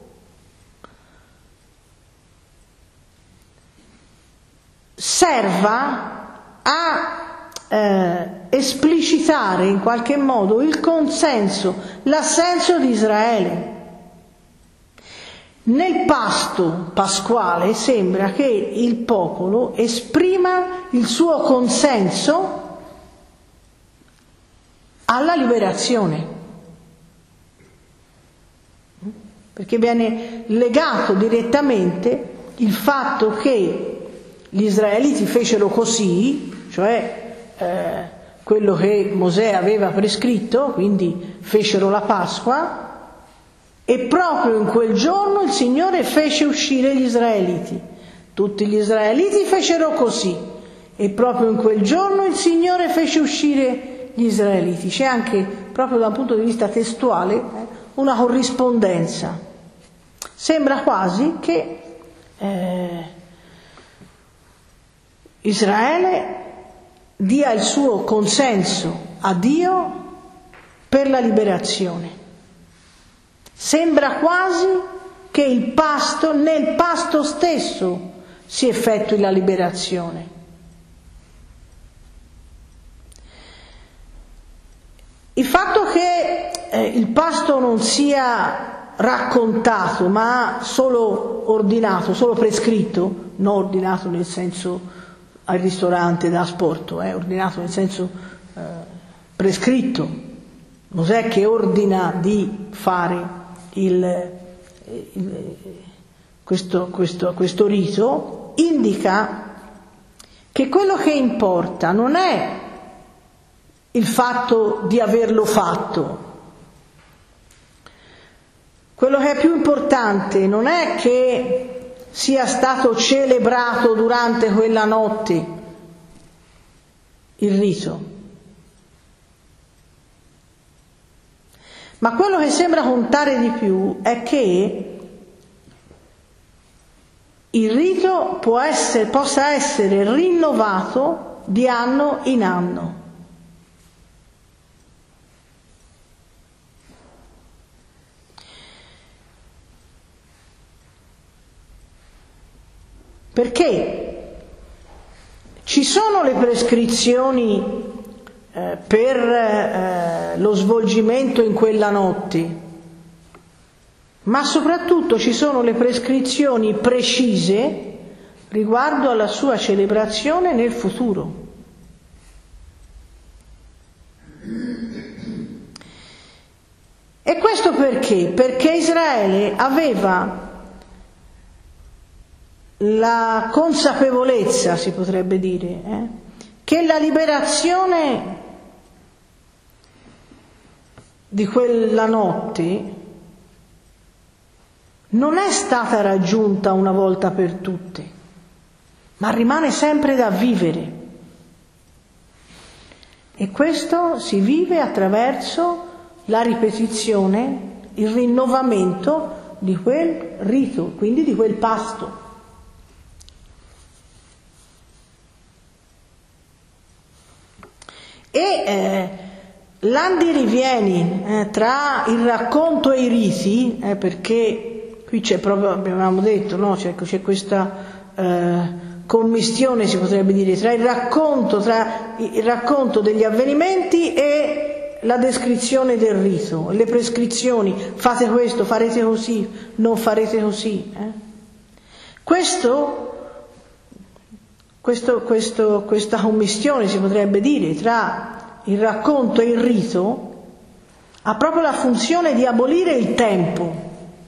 serva a esplicitare in qualche modo il consenso, l'assenso di Israele. Nel pasto pasquale sembra che il popolo esprima il suo consenso alla liberazione, perché viene legato direttamente il fatto che gli israeliti fecero così, cioè quello che Mosè aveva prescritto, quindi fecero la Pasqua, e proprio in quel giorno il Signore fece uscire gli israeliti. Tutti gli israeliti fecero così, e proprio in quel giorno il Signore fece uscire gli israeliti. C'è anche, proprio da un punto di vista testuale, una corrispondenza. Sembra quasi che Israele dia il suo consenso a Dio per la liberazione. Sembra quasi che nel pasto stesso si effettui la liberazione. Il fatto che il pasto non sia raccontato, ma solo ordinato, solo prescritto, non ordinato nel senso al ristorante da asporto, ordinato nel senso prescritto. Mosè che ordina di fare questo rito, indica che quello che importa non è il fatto di averlo fatto. Quello che è più importante non è che sia stato celebrato durante quella notte il rito, ma quello che sembra contare di più è che il rito possa essere rinnovato di anno in anno. Perché ci sono le prescrizioni per lo svolgimento in quella notte, ma soprattutto ci sono le prescrizioni precise riguardo alla sua celebrazione nel futuro. E questo perché? Perché Israele aveva la consapevolezza, si potrebbe dire, che la liberazione di quella notte non è stata raggiunta una volta per tutte, ma rimane sempre da vivere. E questo si vive attraverso la ripetizione, il rinnovamento di quel rito, quindi di quel pasto. E l'andirivieni tra il racconto e i riti, perché qui c'è proprio, abbiamo detto, no? c'è questa commistione, si potrebbe dire, tra il racconto degli avvenimenti e la descrizione del rito, le prescrizioni: fate questo, farete così, non farete così. Questa commistione, si potrebbe dire, tra il racconto e il rito ha proprio la funzione di abolire il tempo,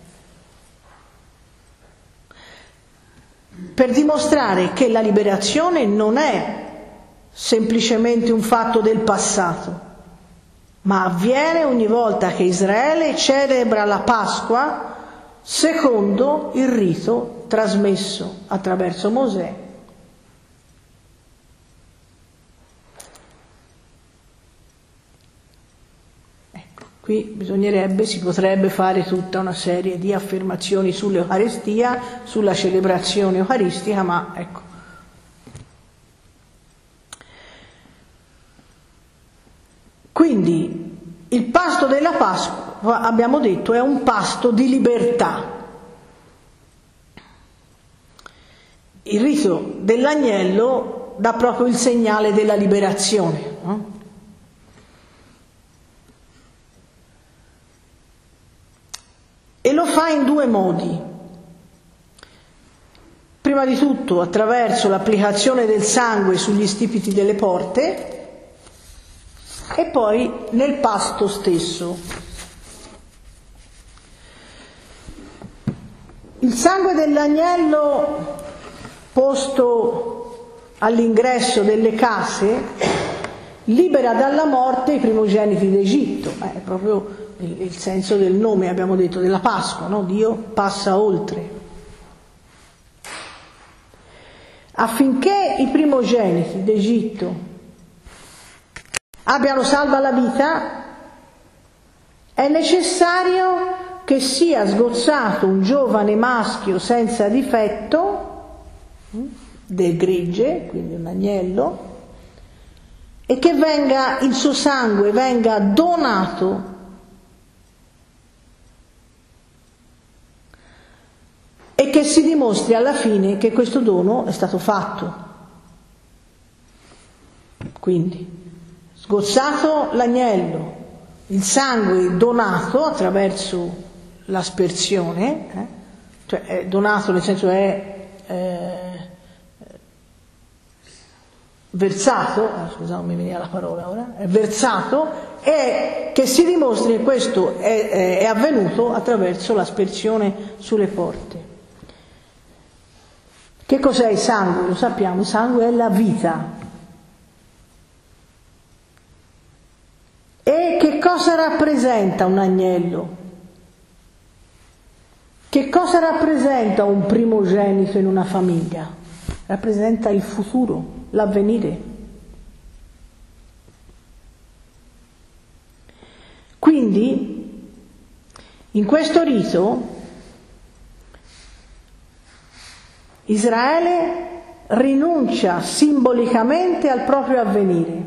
per dimostrare che la liberazione non è semplicemente un fatto del passato, ma avviene ogni volta che Israele celebra la Pasqua secondo il rito trasmesso attraverso Mosè. Qui si potrebbe fare tutta una serie di affermazioni sull'Eucaristia, sulla celebrazione eucaristica, ma ecco. Quindi il pasto della Pasqua, abbiamo detto, è un pasto di libertà. Il rito dell'agnello dà proprio il segnale della liberazione, no? E lo fa in due modi. Prima di tutto attraverso l'applicazione del sangue sugli stipiti delle porte e poi nel pasto stesso. Il sangue dell'agnello posto all'ingresso delle case libera dalla morte i primogeniti d'Egitto. È proprio il senso del nome, abbiamo detto, della Pasqua, no? Dio passa oltre. Affinché i primogeniti d'Egitto abbiano salva la vita, è necessario che sia sgozzato un giovane maschio senza difetto, del gregge, quindi un agnello, e che il suo sangue venga donato e che si dimostri alla fine che questo dono è stato fatto. Quindi, sgozzato l'agnello, il sangue donato attraverso l'aspersione, cioè è donato nel senso è versato, scusate, non mi veniva la parola ora, è versato, e che si dimostri che questo è avvenuto attraverso l'aspersione sulle porte. Che cos'è il sangue? Lo sappiamo, il sangue è la vita. E che cosa rappresenta un agnello? Che cosa rappresenta un primogenito in una famiglia? Rappresenta il futuro, l'avvenire. Quindi, in questo rito, Israele rinuncia simbolicamente al proprio avvenire.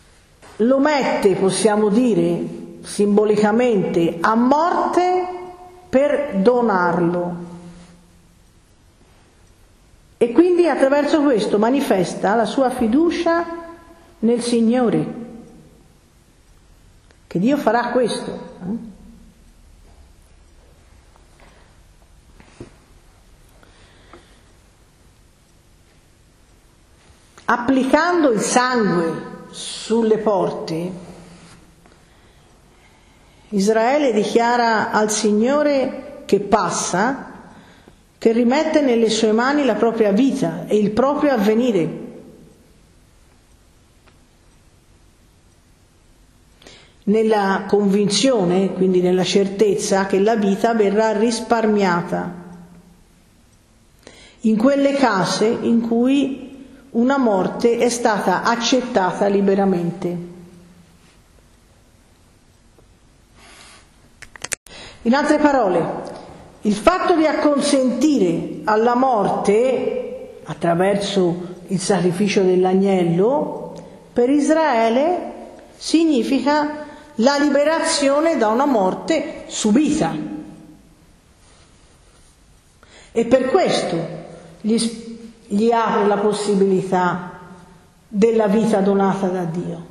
Lo mette, possiamo dire, simbolicamente a morte per donarlo. E quindi attraverso questo manifesta la sua fiducia nel Signore, che Dio farà questo. Applicando il sangue sulle porte, Israele dichiara al Signore che passa, che rimette nelle sue mani la propria vita e il proprio avvenire. Nella convinzione, quindi nella certezza, che la vita verrà risparmiata in quelle case in cui una morte è stata accettata liberamente. In altre parole, il fatto di acconsentire alla morte attraverso il sacrificio dell'agnello per Israele significa la liberazione da una morte subita. E per questo gli apre la possibilità della vita donata da Dio.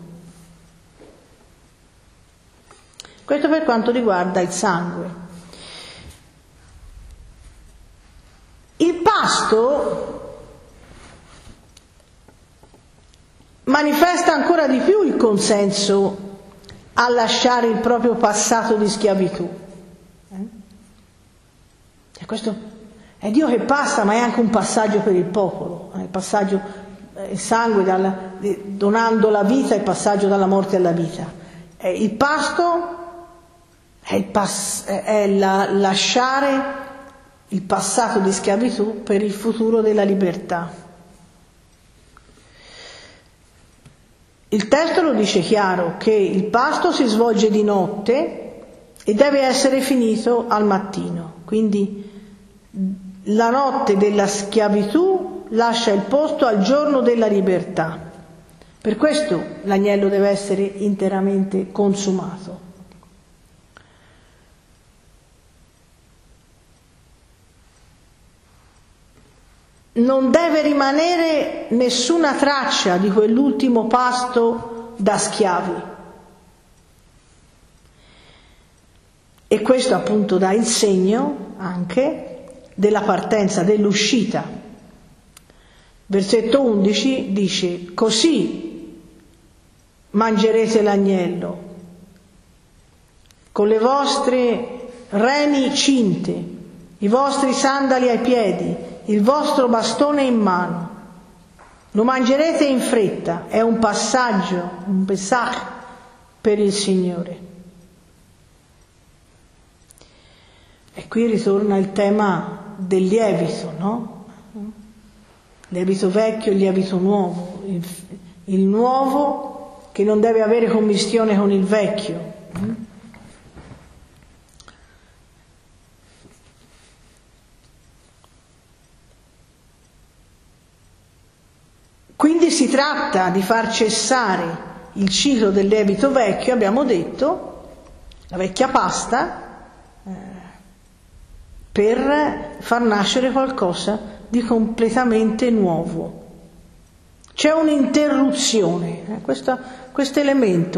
Questo per quanto riguarda il sangue. Il pasto manifesta ancora di più il consenso a lasciare il proprio passato di schiavitù. E questo è Dio che passa, ma è anche un passaggio per il popolo, il passaggio, il sangue donando la vita, il passaggio dalla morte alla vita. Il pasto è lasciare il passato di schiavitù per il futuro della libertà. Il testo lo dice chiaro, che il pasto si svolge di notte e deve essere finito al mattino, quindi la notte della schiavitù lascia il posto al giorno della libertà. Per questo l'agnello deve essere interamente consumato. Non deve rimanere nessuna traccia di quell'ultimo pasto da schiavi. E questo appunto dà il segno anche della partenza, dell'uscita. Versetto 11 dice: così mangerete l'agnello, con le vostre reni cinte, i vostri sandali ai piedi, il vostro bastone in mano. Lo mangerete in fretta, è un passaggio, un Pesach per il Signore. E qui ritorna il tema del lievito, no? Lievito vecchio e lievito nuovo. Il nuovo che non deve avere commistione con il vecchio. Quindi si tratta di far cessare il ciclo del lievito vecchio, abbiamo detto, la vecchia pasta, per far nascere qualcosa di completamente nuovo. C'è un'interruzione, questo elemento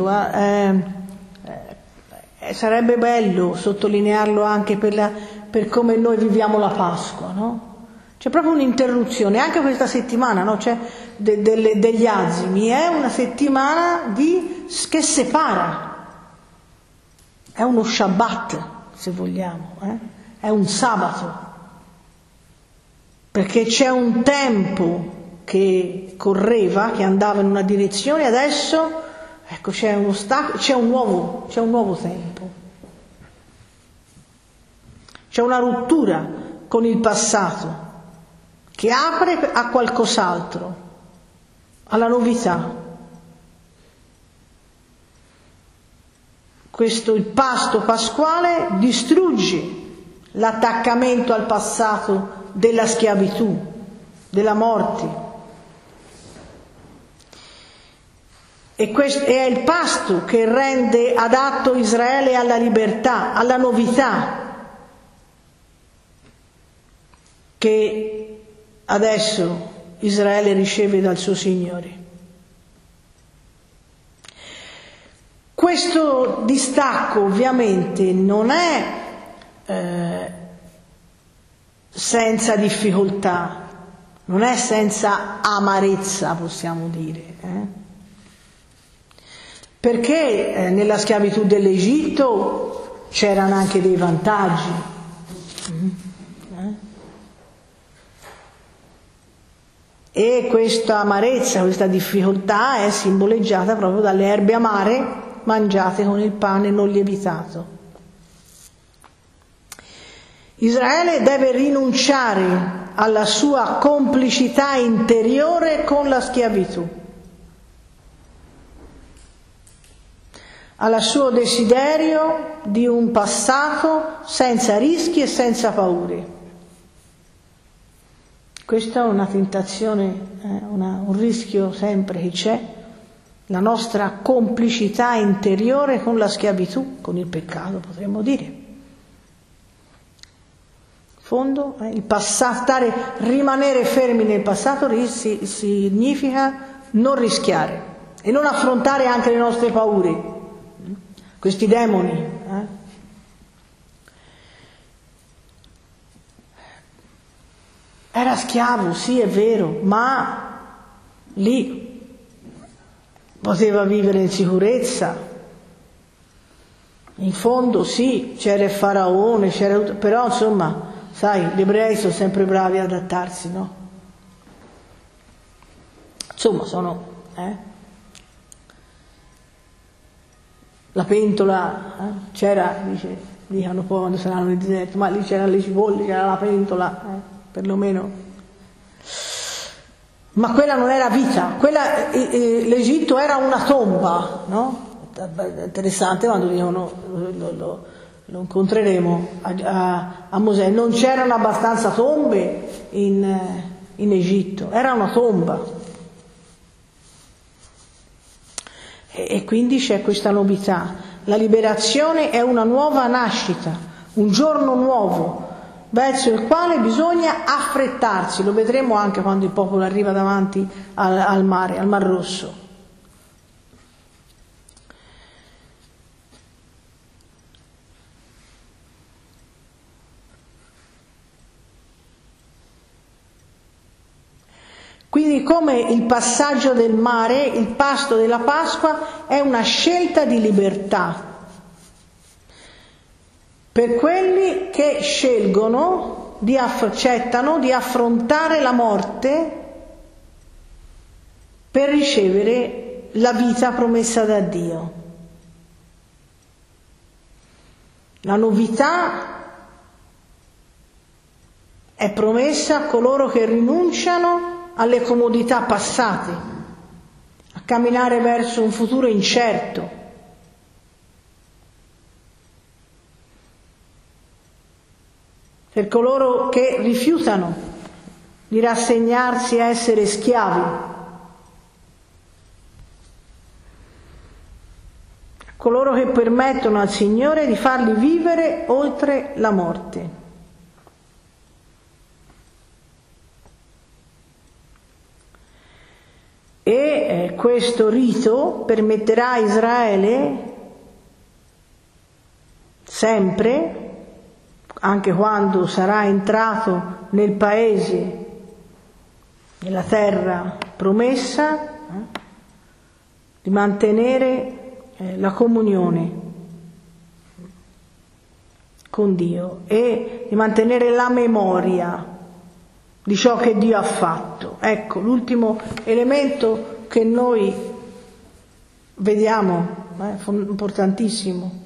sarebbe bello sottolinearlo anche per come noi viviamo la Pasqua, no? C'è proprio un'interruzione, anche questa settimana, no? C'è degli azimi, è una settimana che separa, è uno Shabbat, se vogliamo, è un sabato, perché c'è un tempo che correva, che andava in una direzione, adesso ecco c'è un ostacolo, c'è un nuovo tempo, c'è una rottura con il passato che apre a qualcos'altro, alla novità. Il pasto pasquale distrugge l'attaccamento al passato della schiavitù, della morte. E questo è il pasto che rende adatto Israele alla libertà, alla novità. che adesso Israele riceve dal suo Signore. Questo distacco ovviamente non è senza difficoltà, non è senza amarezza, possiamo dire, perché nella schiavitù dell'Egitto c'erano anche dei vantaggi. E questa amarezza, questa difficoltà è simboleggiata proprio dalle erbe amare mangiate con il pane non lievitato. Israele deve rinunciare alla sua complicità interiore con la schiavitù, al suo desiderio di un passato senza rischi e senza paure. Questa è una tentazione, un rischio sempre che c'è, la nostra complicità interiore con la schiavitù, con il peccato, potremmo dire. In fondo, il rimanere fermi nel passato significa non rischiare e non affrontare anche le nostre paure, questi demoni. Era schiavo, sì, è vero, ma lì poteva vivere in sicurezza. In fondo sì, c'era il faraone, però insomma, sai, gli ebrei sono sempre bravi ad adattarsi, no? Insomma, la pentola, c'era, dicono poi quando saranno nel deserto, ma lì c'erano le cipolle, c'era la pentola, perlomeno. Ma quella non era vita, l'Egitto era una tomba, no? Interessante quando dicono, lo incontreremo a Mosè, non c'erano abbastanza tombe in Egitto, era una tomba. E quindi c'è questa novità. La liberazione è una nuova nascita, un giorno nuovo, verso il quale bisogna affrettarsi. Lo vedremo anche quando il popolo arriva davanti al mare, al Mar Rosso. Quindi, come il passaggio del mare, il pasto della Pasqua è una scelta di libertà per quelli che accettano di affrontare la morte per ricevere la vita promessa da Dio. La novità è promessa a coloro che rinunciano alle comodità passate, a camminare verso un futuro incerto. Per coloro che rifiutano di rassegnarsi a essere schiavi, coloro che permettono al Signore di farli vivere oltre la morte. E questo rito permetterà a Israele sempre, anche quando sarà entrato nel paese, nella terra promessa, di mantenere la comunione con Dio e di mantenere la memoria di ciò che Dio ha fatto. Ecco, l'ultimo elemento che noi vediamo, importantissimo,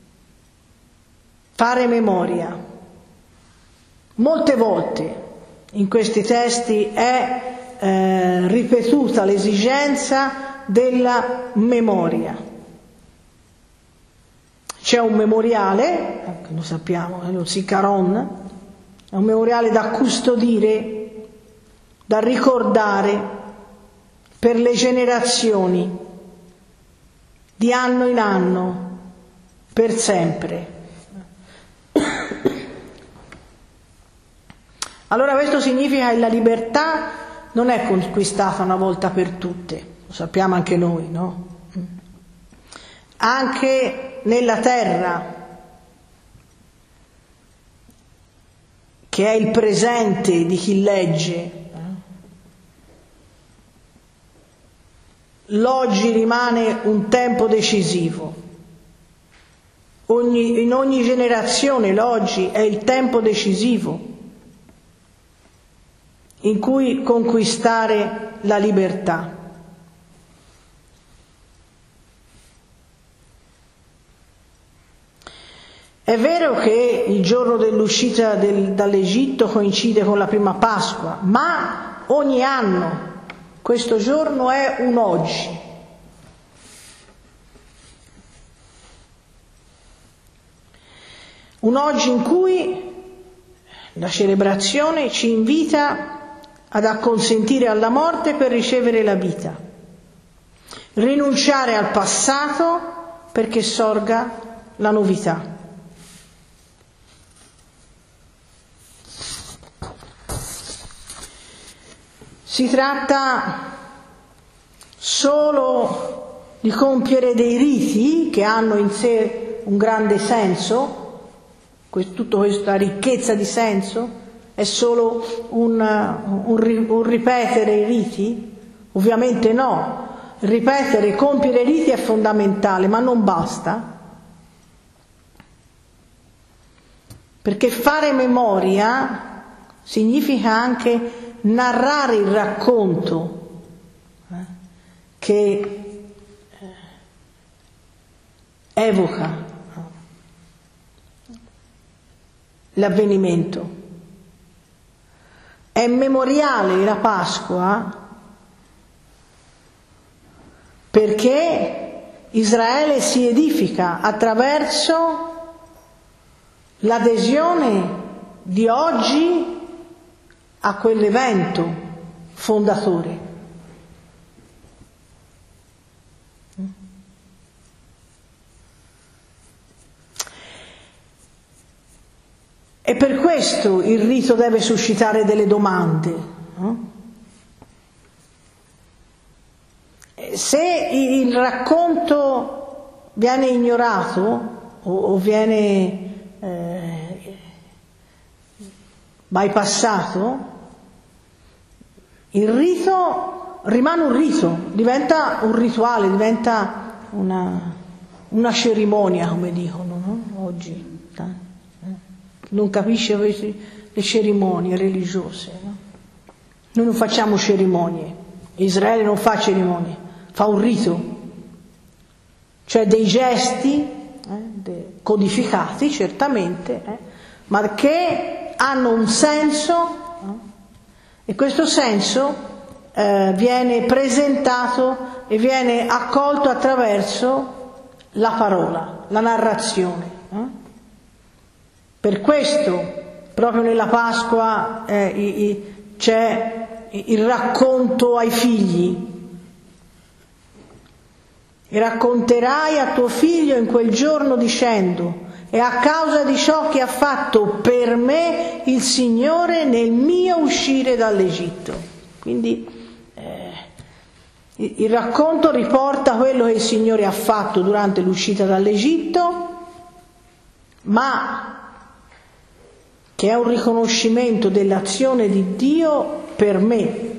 fare memoria. Molte volte in questi testi è ripetuta l'esigenza della memoria. C'è un memoriale, lo sappiamo, è lo Zikaron, è un memoriale da custodire, da ricordare per le generazioni, di anno in anno, per sempre. Allora questo significa che la libertà non è conquistata una volta per tutte, lo sappiamo anche noi, no? Anche nella terra, che è il presente di chi legge, l'oggi rimane un tempo decisivo. In ogni generazione l'oggi è il tempo decisivo in cui conquistare la libertà. È vero che il giorno dell'uscita dall'Egitto coincide con la prima Pasqua, ma ogni anno questo giorno è un oggi. Un oggi in cui la celebrazione ci invita ad acconsentire alla morte per ricevere la vita, rinunciare al passato perché sorga la novità. Si tratta solo di compiere dei riti che hanno in sé un grande senso, tutta questa ricchezza di senso è solo un ripetere i riti? Ovviamente no, ripetere, compiere i riti è fondamentale, ma non basta, perché fare memoria significa anche narrare il racconto che evoca l'avvenimento. È memoriale la Pasqua perché Israele si edifica attraverso l'adesione di oggi a quell'evento fondatore. E per questo il rito deve suscitare delle domande. Se il racconto viene ignorato o viene bypassato, il rito rimane un rito, diventa un rituale, diventa una cerimonia, come dicono, no? Oggi. Non capisce le cerimonie religiose, no? Noi non facciamo cerimonie, Israele non fa cerimonie, fa un rito, cioè dei gesti codificati certamente, ma che hanno un senso, e questo senso viene presentato e viene accolto attraverso la parola, la narrazione. Per questo proprio nella Pasqua c'è il racconto ai figli. E racconterai a tuo figlio in quel giorno dicendo: e a causa di ciò che ha fatto per me il Signore nel mio uscire dall'Egitto. Quindi il racconto riporta quello che il Signore ha fatto durante l'uscita dall'Egitto, ma che è un riconoscimento dell'azione di Dio per me.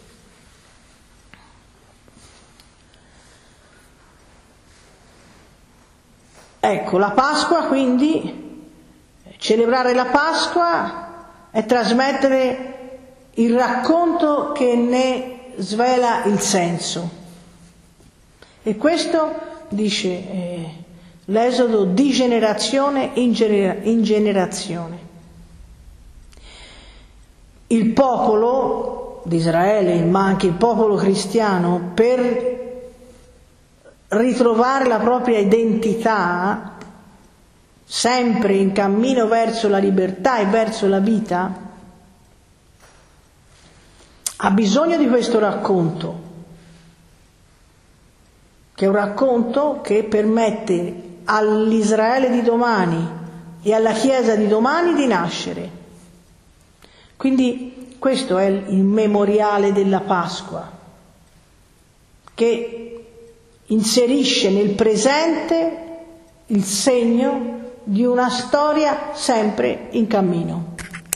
Ecco, la Pasqua quindi, celebrare la Pasqua è trasmettere il racconto che ne svela il senso. E questo, dice l'Esodo, di generazione in generazione. Il popolo di Israele, ma anche il popolo cristiano, per ritrovare la propria identità, sempre in cammino verso la libertà e verso la vita, ha bisogno di questo racconto, che è un racconto che permette all'Israele di domani e alla Chiesa di domani di nascere. Quindi questo è il memoriale della Pasqua, che inserisce nel presente il segno di una storia sempre in cammino.